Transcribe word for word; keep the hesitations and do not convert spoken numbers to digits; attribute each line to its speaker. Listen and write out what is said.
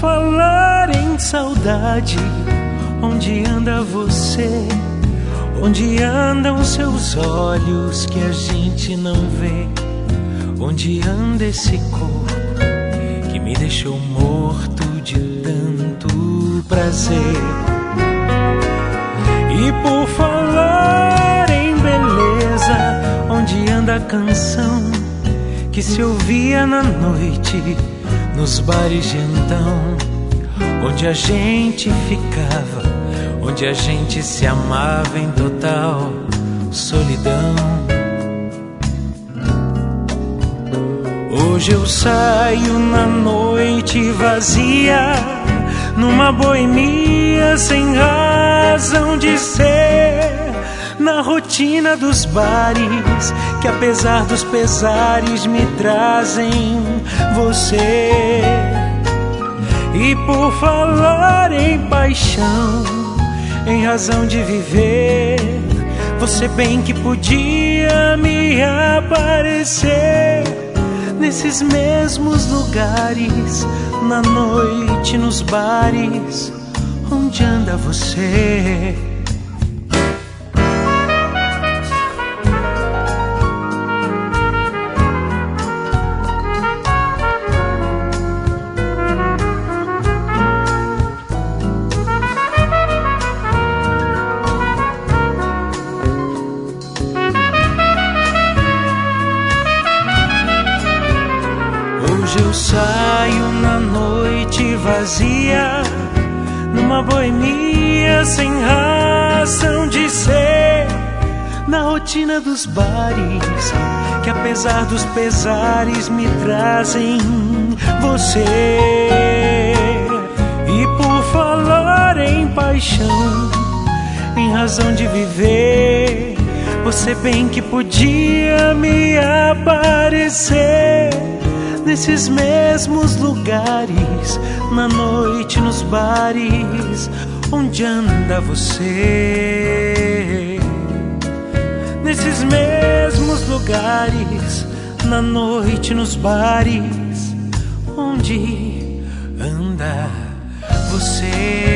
Speaker 1: falar em saudade, onde anda você? Onde andam seus olhos que a gente não vê? Onde anda esse corpo que me deixou morto de tanto prazer? E por falar em beleza, onde anda a canção que se ouvia na noite nos bares de então, onde a gente ficava, onde a gente se amava em total solidão. Hoje eu saio na noite vazia, numa boemia sem razão de ser, na rotina dos bares que apesar dos pesares me trazem você. E por falar em paixão, em razão de viver, você bem que podia me aparecer nesses mesmos lugares, na noite, nos bares, onde anda você? Hoje eu saio na noite vazia, numa boemia sem razão de ser, na rotina dos bares que apesar dos pesares me trazem você. E por falar em paixão, em razão de viver, você bem que podia me aparecer nesses mesmos lugares, na noite, nos bares, onde anda você? Nesses mesmos lugares, na noite, nos bares, onde anda você?